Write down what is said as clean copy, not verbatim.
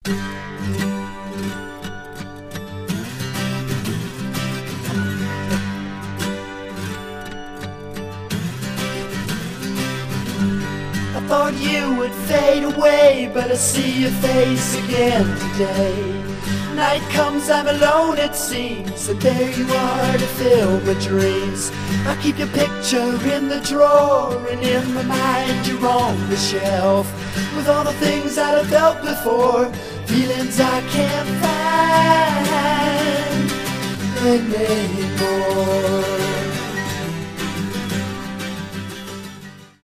I thought you would fade away, but I see your face again today. Night comes, I'm alone it seems, and there you are to fill my dreams. I keep your picture in the drawer, and in my mind you're on the shelf, with all the things that I felt before, feelings I can't find.